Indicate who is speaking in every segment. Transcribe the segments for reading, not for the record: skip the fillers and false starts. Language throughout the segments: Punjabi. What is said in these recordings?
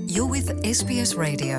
Speaker 1: You're with SBS Radio.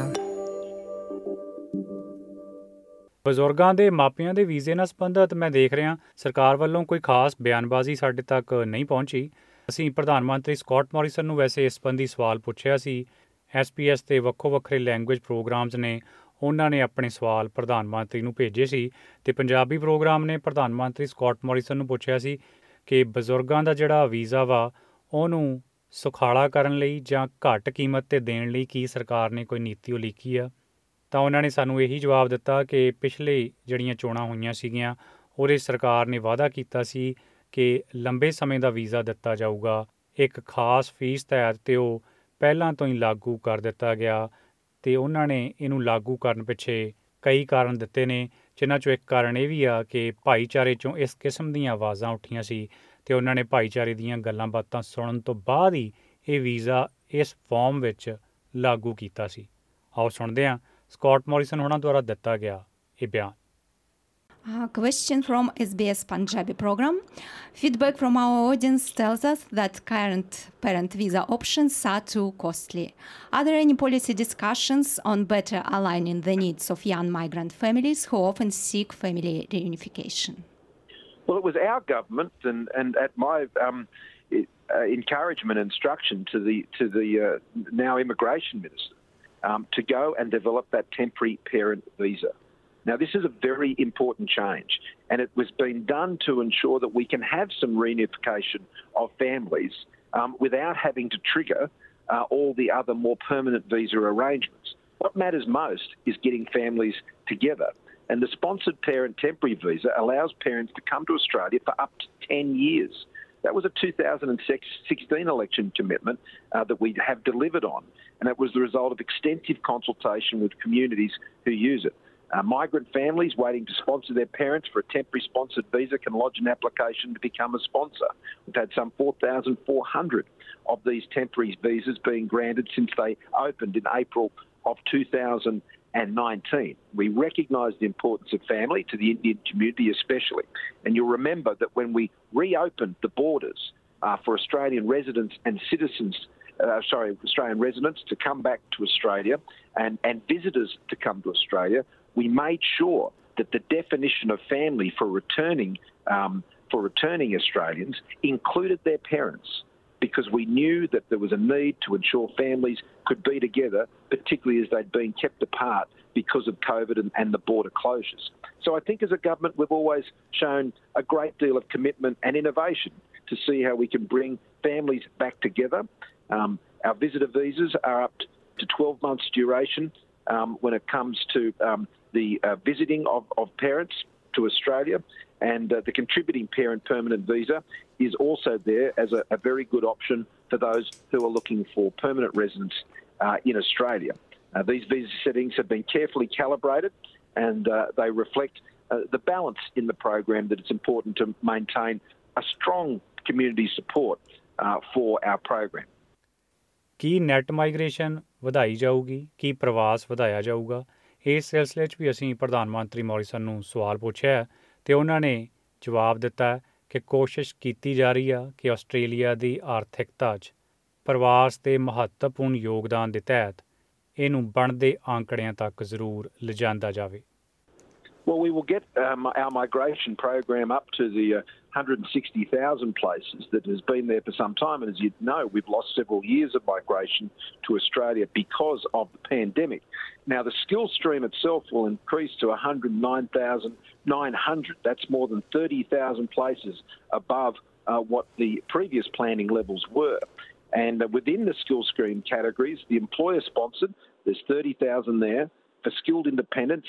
Speaker 2: ਬਜ਼ੁਰਗਾਂ ਦੇ ਮਾਪਿਆਂ ਦੇ ਵੀਜ਼ੇ ਨਾਲ ਸੰਬੰਧਿਤ ਮੈਂ ਦੇਖ ਰਿਹਾ ਸਰਕਾਰ ਵੱਲੋਂ ਕੋਈ ਖਾਸ ਬਿਆਨਬਾਜ਼ੀ ਸਾਡੇ ਤੱਕ ਨਹੀਂ ਪਹੁੰਚੀ। ਅਸੀਂ ਪ੍ਰਧਾਨ ਮੰਤਰੀ ਸਕਾਟ ਮੋਰਿਸਨ ਨੂੰ ਵੈਸੇ ਇਸ ਸੰਬੰਧੀ ਸਵਾਲ ਪੁੱਛਿਆ ਸੀ। SBS ਤੇ ਵੱਖੋ ਵੱਖਰੇ ਲੈਂਗੁਏਜ ਪ੍ਰੋਗਰਾਮਸ ਨੇ, ਉਹਨਾਂ ਨੇ ਆਪਣੇ ਸਵਾਲ ਪ੍ਰਧਾਨ ਮੰਤਰੀ ਨੂੰ ਭੇਜੇ ਸੀ ਅਤੇ ਪੰਜਾਬੀ ਪ੍ਰੋਗਰਾਮ ਨੇ ਪ੍ਰਧਾਨ ਮੰਤਰੀ ਸਕਾਟ ਮੋਰਿਸਨ ਨੂੰ ਪੁੱਛਿਆ ਸੀ ਕਿ ਬਜ਼ੁਰਗਾਂ ਦਾ ਜਿਹੜਾ ਵੀਜ਼ਾ ਵਾ ਉਹਨੂੰ ਸੁਖਾਲਾ ਕਰਨ ਲਈ ਜਾਂ ਘੱਟ ਕੀਮਤ 'ਤੇ ਦੇਣ ਲਈ ਕੀ ਸਰਕਾਰ ਨੇ ਕੋਈ ਨੀਤੀ ਉਲੀਕੀ ਆ। ਤਾਂ ਉਹਨਾਂ ਨੇ ਸਾਨੂੰ ਇਹੀ ਜਵਾਬ ਦਿੱਤਾ ਕਿ ਪਿਛਲੇ ਜਿਹੜੀਆਂ ਚੋਣਾਂ ਹੋਈਆਂ ਸੀਗੀਆਂ ਉਹਦੇ ਸਰਕਾਰ ਨੇ ਵਾਅਦਾ ਕੀਤਾ ਸੀ ਕਿ ਲੰਬੇ ਸਮੇਂ ਦਾ ਵੀਜ਼ਾ ਦਿੱਤਾ ਜਾਊਗਾ, ਇੱਕ ਖਾਸ ਫੀਸ ਤਹਿਤ, ਅਤੇ ਉਹ ਪਹਿਲਾਂ ਤੋਂ ਹੀ ਲਾਗੂ ਕਰ ਦਿੱਤਾ ਗਿਆ। ਅਤੇ ਉਹਨਾਂ ਨੇ ਇਹਨੂੰ ਲਾਗੂ ਕਰਨ ਪਿੱਛੇ ਕਈ ਕਾਰਨ ਦਿੱਤੇ ਨੇ, ਜਿਨ੍ਹਾਂ 'ਚੋਂ ਇੱਕ ਕਾਰਨ ਇਹ ਵੀ ਆ ਕਿ ਭਾਈਚਾਰੇ 'ਚੋਂ ਇਸ ਕਿਸਮ ਦੀਆਂ ਆਵਾਜ਼ਾਂ ਉੱਠੀਆਂ ਸੀ ਅਤੇ ਉਹਨਾਂ ਨੇ ਭਾਈਚਾਰੇ ਦੀਆਂ ਗੱਲਾਂ ਬਾਤਾਂ ਸੁਣਨ ਤੋਂ ਬਾਅਦ ਹੀ ਇਹ ਵੀਜ਼ਾ ਇਸ ਫਾਰਮ ਵਿੱਚ ਲਾਗੂ ਕੀਤਾ ਸੀ। ਆਓ ਸੁਣਦੇ ਹਾਂ ਸਕਾਟ ਮੋਰਿਸਨ ਹੋਣਾ ਦੁਆਰਾ ਦਿੱਤਾ ਗਿਆ ਇਹ ਬਿਆਨ।
Speaker 3: Question from SBS Punjabi program. Feedback from our audience tells us that current parent visa options are too costly. Are there any policy discussions on better aligning the needs of young migrant families who often seek family reunification?
Speaker 4: Well, it was our government and at my encouragement and instruction to the now immigration minister to go and develop that temporary parent visa. Now, this is a very important change, and it was being done to ensure that we can have some reunification of families without having to trigger all the other more permanent visa arrangements. What matters most is getting families together, and the sponsored parent temporary visa allows parents to come to Australia for up to 10 years. That was a 2016 election commitment that we have delivered on, and it was the result of extensive consultation with communities who use it. Migrant families waiting to sponsor their parents for a temporary sponsored visa can lodge an application to become a sponsor. We've had some 4,400 of these temporary visas being granted since they opened in April of 2019. We recognise the importance of family to the Indian community especially. And you'll remember that when we reopened the borders for Australian residents and citizens Australian residents to come back to Australia and visitors to come to Australia, we made sure that the definition of family for returning Australians included their parents, because we knew that there was a need to ensure families could be together, particularly as they'd been kept apart because of COVID and the border closures. So I think as a government we've always shown a great deal of commitment and innovation to see how we can bring families back together. Our visitor visas are up to 12 months duration when it comes to the visiting of parents to Australia, and the contributing parent permanent visa is also there as a very good option for those who are looking for permanent residence in Australia. These visa settings have been carefully calibrated, and they reflect the balance in the program that it's important to maintain a strong community support for our program.
Speaker 2: ਕੀ ਨੈੱਟ ਮਾਈਗ੍ਰੇਸ਼ਨ ਵਧਾਈ ਜਾਊਗੀ? ਕੀ ਪ੍ਰਵਾਸ ਵਧਾਇਆ ਜਾਊਗਾ? ਇਸ ਸਿਲਸਿਲੇ 'ਚ ਵੀ ਅਸੀਂ ਪ੍ਰਧਾਨ ਮੰਤਰੀ ਮੋਰਿਸਨ ਨੂੰ ਸਵਾਲ ਪੁੱਛਿਆ ਅਤੇ ਉਹਨਾਂ ਨੇ ਜਵਾਬ ਦਿੱਤਾ ਕਿ ਕੋਸ਼ਿਸ਼ ਕੀਤੀ ਜਾ ਰਹੀ ਆ ਕਿ ਆਸਟ੍ਰੇਲੀਆ ਦੀ ਆਰਥਿਕਤਾ 'ਚ ਪ੍ਰਵਾਸ ਦੇ ਮਹੱਤਵਪੂਰਨ ਯੋਗਦਾਨ ਦੇ ਤਹਿਤ ਇਹਨੂੰ ਬਣਦੇ ਆਂਕੜਿਆਂ ਤੱਕ ਜ਼ਰੂਰ ਲਿਜਾਂਦਾ ਜਾਵੇ।
Speaker 4: Well, we will get our migration program up to the 160,000 places that has been there for some time. And as you know, we've lost several years of migration to Australia because of the pandemic. Now, the skills stream itself will increase to 109,900. That's more than 30,000 places above what the previous planning levels were. And within the skills stream categories, the employer-sponsored, there's 30,000 there. For skilled independent,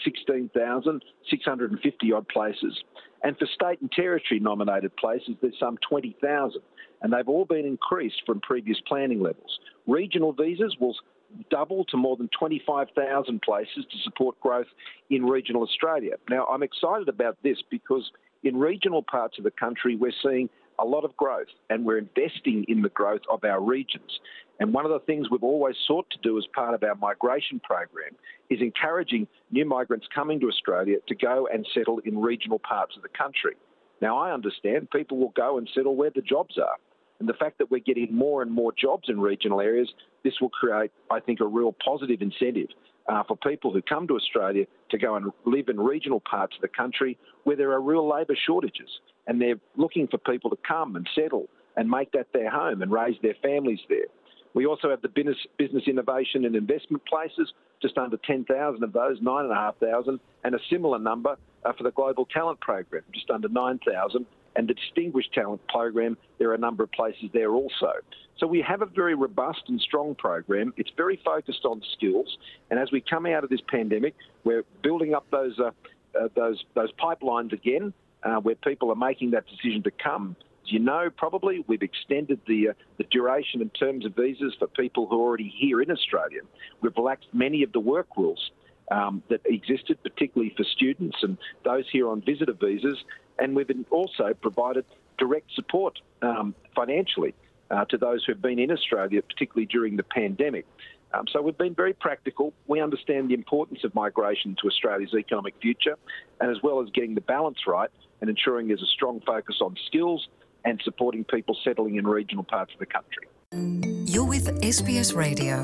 Speaker 4: 16,650 odd places. And for state and territory nominated places, there's some 20,000. And they've all been increased from previous planning levels. Regional visas will double to more than 25,000 places to support growth in regional Australia. Now, I'm excited about this because in regional parts of the country, we're seeing a lot of growth, and we're investing in the growth of our regions. And one of the things we've always sought to do as part of our migration program is encouraging new migrants coming to Australia to go and settle in regional parts of the country. Now, I understand people will go and settle where the jobs are. And the fact that we're getting more and more jobs in regional areas, this will create, I think, a real positive incentive for people who come to Australia to go and live in regional parts of the country where there are real labour shortages. And they're looking for people to come and settle and make that their home and raise their families there. We also have the business innovation and investment places, just under 10,000 of those, 9,500, and a similar number for the Global Talent Program, just under 9,000. And the Distinguished Talent Program, there are a number of places there also. So we have a very robust and strong program. It's very focused on skills. And as we come out of this pandemic, we're building up those pipelines again, where people are making that decision to come. As you know, probably, we've extended the duration and terms of visas for people who are already here in Australia. We've relaxed many of the work rules that existed, particularly for students and those here on visitor visas. And we've also provided direct support financially to those who have been in Australia, particularly during the pandemic. So we've been very practical. We understand the importance of migration to Australia's economic future, and as well as getting the balance right and ensuring there's a strong focus on skills and supporting people settling in regional parts of the country.
Speaker 1: You're with SBS Radio.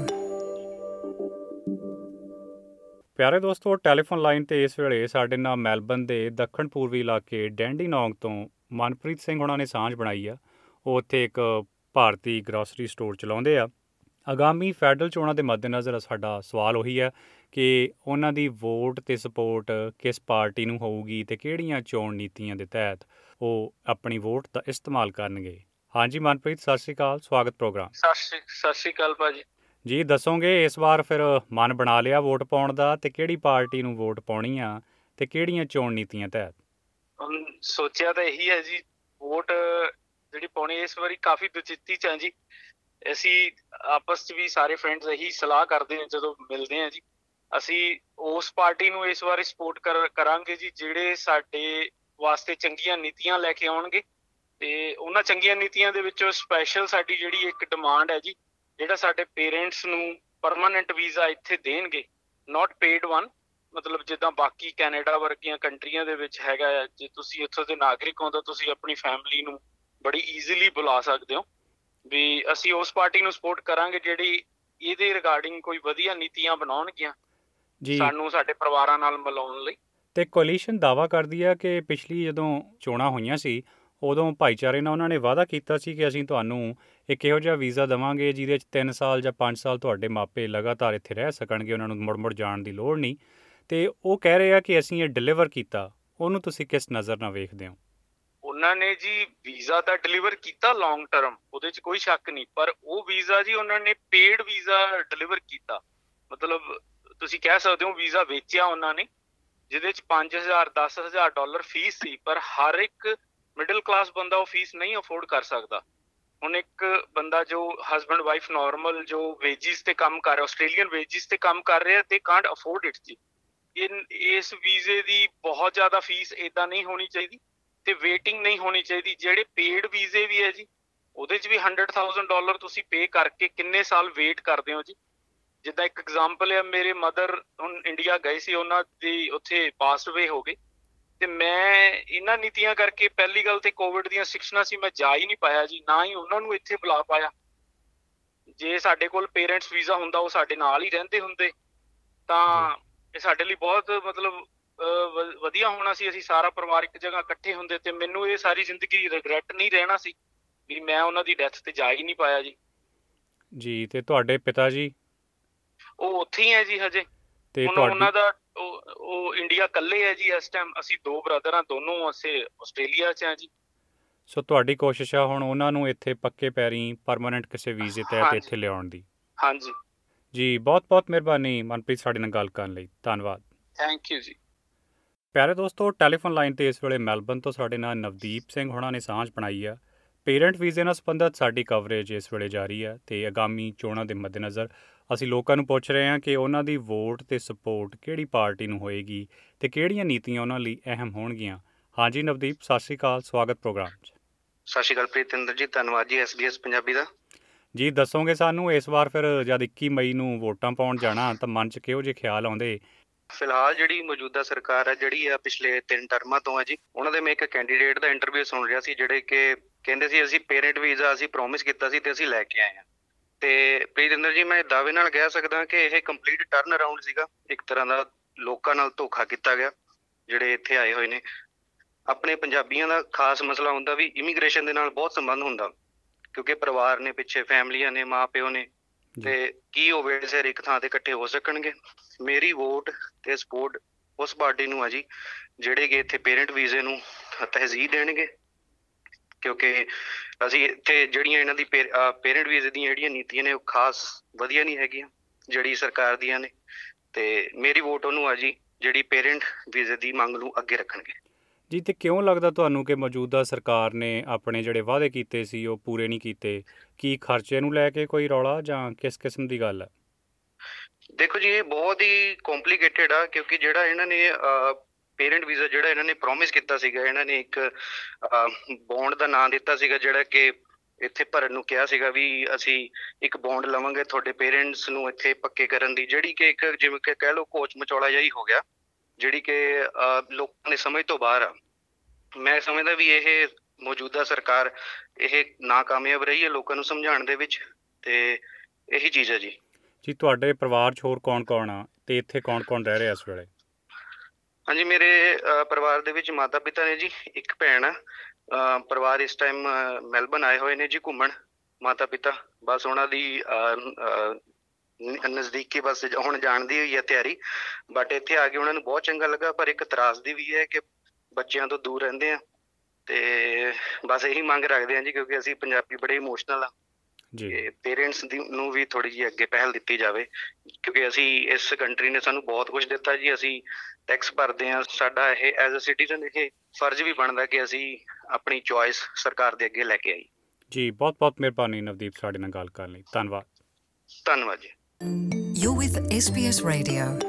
Speaker 2: ਪਿਆਰੇ ਦੋਸਤੋ, ਟੈਲੀਫੋਨ ਲਾਈਨ ਤੇ ਇਸ ਵੇਲੇ ਸਾਡੇ ਨਾਲ ਮੈਲਬਨ ਦੇ ਦੱਖਣ ਪੂਰਬੀ ਇਲਾਕੇ ਡੈਂਡੀਨੌਂਗ ਤੋਂ ਮਨਪ੍ਰੀਤ ਸਿੰਘ ਹੋਣਾ ਨੇ ਸਾਂਝ ਬਣਾਈ ਆ। ਉਹ ਉੱਥੇ ਇੱਕ ਭਾਰਤੀ ਗਰੋਸਰੀ ਸਟੋਰ ਚਲਾਉਂਦੇ ਆ। ਆਗਾਮੀ ਫੈਡਰਲ ਚੋਣਾਂ ਦੇ ਮੱਦੇਨਜ਼ਰ ਸਾਡਾ ਸਵਾਲ ਉਹੀ ਹੈ ਕਿ ਉਹਨਾਂ ਦੀ ਵੋਟ ਤੇ ਸਪੋਰਟ ਕਿਸ ਪਾਰਟੀ ਨੂੰ ਹੋਊਗੀ ਤੇ ਕਿਹੜੀਆਂ ਚੋਣ ਨੀਤੀਆਂ ਦੇ ਤਹਿਤ ਉਹ ਆਪਣੀ ਵੋਟ ਦਾ ਇਸਤੇਮਾਲ ਕਰਨਗੇ। ਹਾਂਜੀ ਮਨਪ੍ਰੀਤ, ਸਤਿ ਸ਼੍ਰੀ ਅਕਾਲ, ਸਵਾਗਤ ਪ੍ਰੋਗਰਾਮ।
Speaker 5: ਸਤਿ ਸ਼੍ਰੀ ਅਕਾਲ ਭਾਜੀ।
Speaker 2: ਜੀ ਦੱਸੋਗੇ ਇਸ ਵਾਰ ਫਿਰ ਮਨ ਬਣਾ ਲਿਆ ਵੋਟ ਪਾਉਣ ਦਾ ਤੇ ਕਿਹੜੀ ਪਾਰਟੀ ਨੂੰ ਵੋਟ ਪਾਉਣੀ ਆ ਤੇ ਕਿਹੜੀਆਂ ਚੋਣ ਨੀਤੀਆਂ ਤਹਿਤ?
Speaker 5: ਸੋਚਿਆ ਤਾਂ ਇਹੀ ਹੈ ਜੀ, ਵੋਟ ਜਿਹੜੀ ਪਾਉਣੀ ਇਸ ਵਾਰੀ ਕਾਫੀ ਦੁਚਿੱਤੀ ਚ ਆ ਜੀ। ਅਸੀਂ ਆਪਸ ਚ ਵੀ ਸਾਰੇ ਫਰੈਂਡਸ ਇਹੀ ਸਲਾਹ ਕਰਦੇ ਹਾਂ ਜਦੋਂ ਮਿਲਦੇ ਹਾਂ ਜੀ। ਅਸੀਂ ਉਸ ਪਾਰਟੀ ਨੂੰ ਇਸ ਵਾਰੀ ਸਪੋਰਟ ਕਰਾਂਗੇ ਜੀ ਜਿਹੜੇ ਸਾਡੇ ਵਾਸਤੇ ਚੰਗੀਆਂ ਨੀਤੀਆਂ ਲੈ ਕੇ ਆਉਣਗੇ। ਤੇ ਉਹਨਾਂ ਚੰਗੀਆਂ ਨੀਤੀਆਂ ਦੇ ਵਿੱਚੋਂ ਸਪੈਸ਼ਲ ਸਾਡੀ ਜਿਹੜੀ ਇੱਕ ਡਿਮਾਂਡ ਹੈ ਜੀ, ਜਿਹੜਾ ਸਾਡੇ ਪੇਰੈਂਟਸ ਨੂੰ ਪਰਮਾਨੈਂਟ ਵੀਜ਼ਾ ਇੱਥੇ ਦੇਣਗੇ, ਨਾਟ ਪੇਡ ਵਨ, ਮਤਲਬ ਜਿੱਦਾਂ ਬਾਕੀ ਕੈਨੇਡਾ ਵਰਗੀਆਂ ਕੰਟਰੀਆਂ ਦੇ ਵਿੱਚ ਹੈਗਾ ਆ, ਜੇ ਤੁਸੀਂ ਇੱਥੋਂ ਦੇ ਨਾਗਰਿਕ ਹੋ ਤਾਂ ਤੁਸੀਂ ਆਪਣੀ ਫੈਮਿਲੀ ਨੂੰ ਬੜੀ ਈਜ਼ੀਲੀ ਬੁਲਾ ਸਕਦੇ ਹੋ। ਵੀ ਅਸੀਂ ਉਸ ਪਾਰਟੀ ਨੂੰ ਸਪੋਰਟ ਕਰਾਂਗੇ ਜਿਹੜੀ ਇਹਦੇ ਰਿਗਾਰਡਿੰਗ ਕੋਈ ਵਧੀਆ ਨੀਤੀਆਂ ਬਣਾਉਣਗੀਆਂ ਸਾਨੂੰ ਸਾਡੇ ਪਰਿਵਾਰਾਂ ਨਾਲ ਮਿਲਾਉਣ ਲਈ।
Speaker 2: ਤੇ ਕੋਲੀਸ਼ਨ ਦਾਅਵਾ ਕਰਦੀ ਆ ਕਿ ਪਿਛਲੀ ਜਦੋਂ ਚੋਣਾਂ ਹੋਈਆਂ ਸੀ ਉਦੋਂ ਭਾਈਚਾਰੇ ਨਾਲ ਉਹਨਾਂ ਨੇ ਵਾਅਦਾ ਕੀਤਾ ਸੀ ਕਿ ਅਸੀਂ ਤੁਹਾਨੂੰ ਇੱਕ ਇਹੋ ਜਿਹਾ ਵੀਜ਼ਾ ਦੇਵਾਂਗੇ ਜਿਹਦੇ 'ਚ 3 ਸਾਲ ਜਾਂ 5 ਸਾਲ ਤੁਹਾਡੇ ਮਾਪੇ ਲਗਾਤਾਰ ਇੱਥੇ ਰਹਿ ਸਕਣਗੇ, ਉਹਨਾਂ ਨੂੰ ਮੁੜ ਜਾਣ ਦੀ ਲੋੜ ਨਹੀਂ। ਤੇ ਉਹ ਕਹਿ ਰਹੇ ਆ ਕਿ ਅਸੀਂ ਇਹ ਡਿਲੀਵਰ ਕੀਤਾ। ਉਹਨੂੰ ਤੁਸੀਂ ਕਿਸ ਨਜ਼ਰ ਨਾਲ ਵੇਖਦੇ ਹੋ?
Speaker 5: ਉਹਨਾਂ ਨੇ ਜੀ ਵੀਜ਼ਾ ਤਾਂ ਡਿਲੀਵਰ ਕੀਤਾ ਲੌਂਗ ਟਰਮ, ਉਹਦੇ 'ਚ ਕੋਈ ਸ਼ੱਕ ਨਹੀਂ, ਪਰ ਉਹ ਵੀਜ਼ਾ ਜੀ ਉਹਨਾਂ ਨੇ ਪੇਡ ਵੀਜ਼ਾ ਡਿਲੀਵਰ ਕੀਤਾ। ਮਤਲਬ ਤੁਸੀਂ ਕਹਿ ਸਕਦੇ ਹੋ ਵੀਜ਼ਾ ਵੇਚਿਆ ਉਹਨਾਂ ਨੇ, ਜਿਹਦੇ 'ਚ $5,000 $10,000 ਫੀਸ ਸੀ, ਪਰ ਹਰ ਇੱਕ ਮਿਡਲ ਕਲਾਸ ਬੰਦਾ ਉਹ ਫੀਸ ਨਹੀਂ ਅਫੋਰਡ ਕਰ ਸਕਦਾ। ਹੁਣ ਇੱਕ ਬੰਦਾ ਜੋ ਹਸਬੈਂਡ ਵਾਈਫ ਨਾਰਮਲ ਜੋ ਵੇਜਿਸ ਤੇ ਕੰਮ ਕਰ ਰਿਹਾ, ਆਸਟ੍ਰੇਲੀਅਨ ਵੇਜਿਸ ਤੇ ਕੰਮ ਕਰ ਰਿਹਾ, ਤੇ ਕਾਂਟ ਅਫੋਰਡ ਇਟ ਜੀ। ਇਸ ਵੀਜ਼ੇ ਦੀ ਬਹੁਤ ਜ਼ਿਆਦਾ ਫੀਸ ਏਦਾਂ ਨਹੀਂ ਹੋਣੀ ਚਾਹੀਦੀ ਤੇ ਵੇਟਿੰਗ ਨਹੀਂ ਹੋਣੀ ਚਾਹੀਦੀ। ਜਿਹੜੇ ਪੇਡ ਵੀਜ਼ੇ ਵੀ ਹੈ ਜੀ, ਉਹਦੇ 'ਚ ਵੀ $100,000 ਤੁਸੀਂ ਪੇ ਕਰਕੇ ਕਿੰਨੇ ਸਾਲ ਵੇਟ ਕਰਦੇ ਹੋ ਜੀ। ਜਿੱਦਾਂ ਇੱਕ ਐਗਜ਼ਾਮਪਲ ਹੈ, ਮੇਰੇ ਮਦਰ ਹੁਣ ਇੰਡੀਆ ਗਏ ਸੀ, ਉਹਨਾਂ ਦੀ ਉੱਥੇ ਪਾਸਡ ਅਵੇ ਹੋ ਗਏ, ਤੇ ਮੈਂ ਇਹਨਾਂ ਨੀਤੀਆਂ ਕਰਕੇ ਪਹਿਲੀ ਗੱਲ ਤੇ ਕੋਵਿਡ ਦੀਆਂ ਸਿਕਸ਼ਨਾਂ ਸੀ, ਮੈਂ ਜਾ ਹੀ ਨਹੀਂ ਪਾਇਆ ਜੀ, ਨਾ ਹੀ ਉਹਨਾਂ ਨੂੰ ਇੱਥੇ ਬੁਲਾ ਪਾਇਆ। ਜੇ ਸਾਡੇ ਕੋਲ ਪੇਰੈਂਟਸ ਵੀਜ਼ਾ ਹੁੰਦਾ, ਉਹ ਸਾਡੇ ਨਾਲ ਹੀ ਰਹਿੰਦੇ ਹੁੰਦੇ, ਤਾਂ ਇਹ ਸਾਡੇ ਲਈ ਬਹੁਤ ਮਤਲਬ ਵਧੀਆ ਹੋਣਾ ਸੀ। ਅਸੀਂ ਸਾਰਾ ਪਰਿਵਾਰ ਇੱਕ ਜਗ੍ਹਾ ਇਕੱਠੇ ਹੁੰਦੇ ਤੇ ਮੈਨੂੰ ਇਹ ਸਾਰੀ ਜ਼ਿੰਦਗੀ ਰਿਗਰੈਟ ਨਹੀਂ ਰਹਿਣਾ ਸੀ ਵੀ ਮੈਂ ਉਹਨਾਂ ਦੀ ਡੈਥ ਤੇ ਜਾ ਹੀ ਨਹੀਂ ਪਾਇਆ ਜੀ।
Speaker 2: ਜੀ, ਤੇ ਤੁਹਾਡੇ ਪਿਤਾ ਜੀ?
Speaker 5: ਉਹ ਉੱਥੇ ਹੀ ਹੈ ਜੀ ਹਜੇ।
Speaker 2: ਤੇ
Speaker 5: ਉਹਨਾਂ ਦਾ ਉਹ ਇੰਡੀਆ ਇਕੱਲੇ ਹੈ ਜੀ ਇਸ ਟਾਈਮ। ਅਸੀਂ 2 ਬ੍ਰਦਰ ਹਾਂ, ਦੋਨੋਂ ਅਸੀਂ ਆਸਟ੍ਰੇਲੀਆ 'ਚ ਹਾਂ ਜੀ।
Speaker 2: ਸੋ ਤੁਹਾਡੀ ਕੋਸ਼ਿਸ਼ ਆ ਹੁਣ ਉਹਨਾਂ ਨੂੰ ਇੱਥੇ ਪੱਕੇ ਪੈਰੀਂ ਪਰਮਾਨੈਂਟ ਕਿਸੇ ਵੀਜ਼ੇ ਤਹਿਤ ਇੱਥੇ ਲਿਆਉਣ ਦੀ?
Speaker 5: ਹਾਂਜੀ
Speaker 2: ਜੀ, ਬਹੁਤ ਬਹੁਤ ਮਿਹਰਬਾਨੀ ਮਨਪ੍ਰੀਤ ਸਾਡੇ ਨਾਲ ਗੱਲ ਕਰਨ ਲਈ, ਧੰਨਵਾਦ।
Speaker 5: ਥੈਂਕ ਯੂ ਜੀ।
Speaker 2: ਪਿਆਰੇ ਦੋਸਤੋ, ਟੈਲੀਫੋਨ ਲਾਈਨ ਤੇ ਇਸ ਵੇਲੇ ਮੈਲਬਨ ਤੋਂ ਸਾਡੇ ਨਾਲ ਨਵਦੀਪ ਸਿੰਘ ਹੋਣਾ ਨੇ ਸਾਂਝ ਬਣਾਈ ਆ। ਪੇਰੈਂਟ ਵੀਜ਼ੇ ਨਾਲ ਸੰਬੰਧਿਤ ਸਾਡੀ ਕਵਰੇਜ ਇਸ ਵੇਲੇ ਜਾਰੀ ਹੈ ਤੇ ਆਗਾਮੀ ਚੋਣਾਂ ਦੇ ਮੱਦੇਨਜ਼ਰ ਅਸੀਂ ਲੋਕਾਂ ਨੂੰ ਪੁੱਛ ਰਹੇ ਹਾਂ ਕਿ ਉਹਨਾਂ ਦੀ ਵੋਟ ਤੇ ਸਪੋਰਟ ਕਿਹੜੀ ਪਾਰਟੀ ਨੂੰ ਹੋਏਗੀ ਤੇ ਕਿਹੜੀਆਂ ਨੀਤੀਆਂ ਉਹਨਾਂ ਲਈ ਅਹਿਮ ਹੋਣਗੀਆਂ। ਹਾਂਜੀ ਨਵਦੀਪ, ਸਤਿ ਸ਼੍ਰੀ ਅਕਾਲ, ਸਵਾਗਤ ਪ੍ਰੋਗਰਾਮ 'ਚ।
Speaker 6: ਸਤਿ ਸ਼੍ਰੀ ਅਕਾਲ ਪ੍ਰੀਤਿੰਦਰ ਜੀ, ਧੰਨਵਾਦ ਜੀ SBS ਪੰਜਾਬੀ ਦਾ।
Speaker 2: ਜੀ ਦੱਸੋਗੇ ਸਾਨੂੰ ਇਸ ਵਾਰ ਫਿਰ ਜਦ 21 ਮਈ ਨੂੰ ਵੋਟਾਂ ਪਾਉਣ ਜਾਣਾ ਤਾਂ ਮਨ 'ਚ ਕਿਹੋ ਜਿਹੇ ਖਿਆਲ ਆਉਂਦੇ?
Speaker 6: ਫਿਲਹਾਲ ਜਿਹੜੀ ਮੌਜੂਦਾ ਸਰਕਾਰ ਹੈ ਜਿਹੜੀ ਆ ਪਿਛਲੇ 3 ਟਰਮਾਂ ਤੋਂ ਹੈ ਜੀ, ਉਹਨਾਂ ਦੇ ਮੈਂ ਇੱਕ ਕੈਂਡੀਡੇਟ ਦਾ ਇੰਟਰਵਿਊ ਸੁਣ ਰਿਹਾ ਸੀ ਜਿਹੜੇ ਕਿ ਕਹਿੰਦੇ ਸੀ ਅਸੀਂ ਪੇਰੈਂਟ ਵੀਜ਼ਾ ਅਸੀਂ ਪ੍ਰੋਮਿਸ ਕੀਤਾ ਸੀ ਤੇ ਅਸੀਂ ਲੈ ਕੇ ਆਏ ਹਾਂ। ਤੇ ਪ੍ਰੀਤਿੰਦਰ ਜੀ, ਮੈਂ ਦਾਅਵੇ ਨਾਲ ਕਹਿ ਸਕਦਾ ਕਿ ਇਹ ਕੰਪਲੀਟ ਟਰਨ ਅਰਾਊਂਡ ਸੀਗਾ। ਇੱਕ ਤਰ੍ਹਾਂ ਦਾ ਲੋਕਾਂ ਨਾਲ ਧੋਖਾ ਕੀਤਾ ਗਿਆ ਜਿਹੜੇ ਇੱਥੇ ਆਏ ਹੋਏ ਨੇ। ਆਪਣੇ ਪੰਜਾਬੀਆਂ ਦਾ ਖਾਸ ਮਸਲਾ ਹੁੰਦਾ ਵੀ ਇਮੀਗ੍ਰੇਸ਼ਨ ਦੇ ਨਾਲ ਬਹੁਤ ਸੰਬੰਧ ਹੁੰਦਾ, ਕਿਉਂਕਿ ਪਰਿਵਾਰ ਨੇ ਪਿੱਛੇ, ਫੈਮਲੀਆਂ ਨੇ, ਮਾਂ ਪਿਓ ਨੇ, ਤੇ ਕੀ ਉਹ ਵੇਲੇ ਸਿਰ ਇੱਕ ਥਾਂ ਤੇ ਇਕੱਠੇ ਹੋ ਸਕਣਗੇ। ਮੇਰੀ ਵੋਟ ਤੇ ਸਪੋਰਟ ਉਸ ਪਾਰਟੀ ਨੂੰ ਆ ਜੀ ਜਿਹੜੇ ਕਿ ਇੱਥੇ ਪੇਰੈਂਟ ਵੀਜ਼ੇ ਨੂੰ ਤਰਜੀਹ ਦੇਣਗੇ, ਕਿਉਂਕਿ ਅਸੀਂ ਇੱਥੇ ਜਿਹੜੀਆਂ ਇਹਨਾਂ ਦੀ ਪੇਰੈਂਟ ਵੀਜ਼ੇ ਦੀਆਂ ਜਿਹੜੀਆਂ ਨੀਤੀਆਂ ਨੇ ਉਹ ਖਾਸ ਵਧੀਆ ਨਹੀਂ ਹੈਗੀਆਂ ਜਿਹੜੀ ਸਰਕਾਰ ਦੀਆਂ ਨੇ। ਤੇ ਮੇਰੀ ਵੋਟ ਉਹਨੂੰ ਆ ਜੀ ਜਿਹੜੀ ਪੇਰੈਂਟ ਵੀਜ਼ੇ ਦੀ ਮੰਗ ਨੂੰ ਅੱਗੇ ਰੱਖਣਗੇ
Speaker 2: ਜੀ। ਤੇ ਕਿਉਂ ਲੱਗਦਾ ਤੁਹਾਨੂੰ ਕਿ ਮੌਜੂਦਾ ਸਰਕਾਰ ਨੇ ਆਪਣੇ ਜਿਹੜੇ ਵਾਅਦੇ ਕੀਤੇ ਸੀ ਉਹ ਪੂਰੇ ਨਹੀਂ ਕੀਤੇ? ਕੀ ਖਰਚੇ ਨੂੰ ਲੈ ਕੇ ਕੋਈ ਰੌਲਾ ਜਾਂ ਕਿਸ ਕਿਸਮ ਦੀ ਗੱਲ ਹੈ?
Speaker 6: ਦੇਖੋ ਜੀ, ਇਹ ਬਹੁਤ ਹੀ ਕੰਪਲੀਕੇਟਡ ਆ, ਕਿਉਂਕਿ ਜਿਹੜਾ ਇਹਨਾਂ ਨੇ ਪੇਰੈਂਟ ਵੀਜ਼ਾ ਜਿਹੜਾ ਇਹਨਾਂ ਨੇ ਪ੍ਰੋਮਿਸ ਕੀਤਾ ਸੀਗਾ, ਇਹਨਾਂ ਨੇ ਇੱਕ ਬੌਂਡ ਦਾ ਨਾਂ ਦਿੱਤਾ ਸੀਗਾ ਜਿਹੜਾ ਕਿ ਇੱਥੇ ਭਰਨ ਨੂੰ ਕਿਹਾ ਸੀਗਾ ਵੀ ਅਸੀਂ ਇੱਕ ਬੌਂਡ ਲਵਾਂਗੇ ਤੁਹਾਡੇ ਪੇਰੈਂਟਸ ਨੂੰ ਇੱਥੇ ਪੱਕੇ ਕਰਨ ਦੀ, ਜਿਹੜੀ ਕਿ ਇੱਕ ਜਿਵੇਂ ਕਿ ਕਹਿ ਲਓ ਕੋਚ ਮਚੌਲਾ ਜਿਹਾ ਹੀ ਹੋ ਗਿਆ, ਜਿਹੜੀ ਕਿ ਲੋਕਾਂ ਦੇ ਸਮਝ ਤੋਂ ਬਾਹਰ ਆ। ਮੈਂ ਸਮਝਦਾ ਵੀ ਇਹ ਮੌਜੂਦਾ ਸਰਕਾਰ ਇਹ ਨਾਕਾਮਯਾਬ ਰਹੀ ਹੈ ਲੋਕਾਂ ਨੂੰ ਸਮਝਾਉਣ ਦੇ ਵਿੱਚ, ਤੇ ਇਹੀ ਚੀਜ਼ ਹੈ ਜੀ।
Speaker 2: ਜੀ, ਤੁਹਾਡੇ ਪਰਿਵਾਰ 'ਚ ਹੋਰ ਕੌਣ ਕੌਣ ਆ ਤੇ ਇੱਥੇ ਕੌਣ ਕੌਣ ਰਹਿ ਰਿਹਾ ਇਸ ਵੇਲੇ?
Speaker 6: ਹਾਂਜੀ, ਮੇਰੇ ਪਰਿਵਾਰ ਦੇ ਵਿੱਚ ਮਾਤਾ ਪਿਤਾ ਨੇ ਜੀ, ਇੱਕ ਭੈਣ ਆ। ਪਰਿਵਾਰ ਇਸ ਟਾਈਮ ਮੈਲਬਨ ਆਏ ਹੋਏ ਨੇ ਜੀ ਘੁੰਮਣ। ਮਾਤਾ ਪਿਤਾ ਬਸ ਉਹਨਾਂ ਦੀ ਨਜ਼ਦੀਕੀ ਬਸ ਹੁਣ ਜਾਣ ਦੀ ਹੋਈ ਹੈ ਤਿਆਰੀ, ਬਟ ਇੱਥੇ ਆ ਕੇ ਉਹਨਾਂ ਨੂੰ ਬਹੁਤ ਚੰਗਾ ਲੱਗਾ। ਪਰ ਇੱਕ ਤਰਾਸਦੀ ਵੀ ਹੈ ਕਿ ਬੱਚਿਆਂ ਤੋਂ ਦੂਰ ਰਹਿੰਦੇ ਆ, ਤੇ ਬਸ ਇਹੀ ਮੰਗ ਰੱਖਦੇ ਆ ਜੀ, ਕਿਉਂਕਿ ਅਸੀਂ ਪੰਜਾਬੀ ਬੜੇ ਇਮੋਸ਼ਨਲ ਆ ਜੀ। ਪੇਰੈਂਟਸ ਨੂੰ ਵੀ ਥੋੜੀ ਜਿਹੀ ਅੱਗੇ ਪਹਿਲ ਦਿੱਤੀ ਜਾਵੇ, ਕਿਉਂਕਿ ਅਸੀਂ ਇਸ ਕੰਟਰੀ ਨੇ ਸਾਨੂੰ ਬਹੁਤ ਕੁਝ ਦਿੱਤਾ ਜੀ। ਅਸੀਂ ਟੈਕਸ ਭਰਦੇ ਹਾਂ, ਸਾਡਾ ਇਹ ਐਜ਼ ਅ ਸਿਟੀਜ਼ਨ ਇਹ ਫਰਜ਼ ਵੀ ਬਣਦਾ ਕਿ ਅਸੀਂ ਆਪਣੀ ਚੋਇਸ ਸਰਕਾਰ ਦੇ ਅੱਗੇ ਲੈ ਕੇ ਆਈ
Speaker 2: ਜੀ। ਬਹੁਤ ਬਹੁਤ ਮਿਹਰਬਾਨੀ ਨਵਦੀਪ ਸਾਡੇ ਨਾਲ ਗੱਲ ਕਰਨ ਲਈ। ਧੰਨਵਾਦ।
Speaker 6: ਧੰਨਵਾਦ ਜੀ।
Speaker 1: You're with SBS Radio.